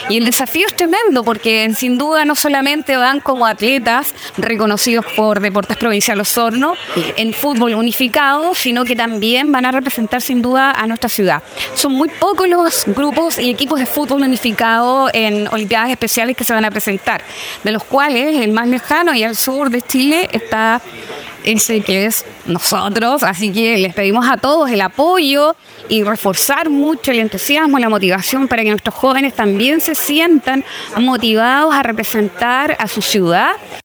Y el desafío es tremendo porque sin duda no solamente van como atletas reconocidos por Deportes Provincial Osorno en fútbol unificado, sino que también van a representar sin duda a nuestra ciudad. Son muy pocos los grupos y equipos de fútbol unificado en Olimpiadas Especiales que se van a presentar, de los cuales el más lejano y al sur de Chile está ese que es nosotros, así que les pedimos a todos el apoyo y reforzar mucho el entusiasmo, la motivación para que nuestros jóvenes también se sientan motivados a representar a su ciudad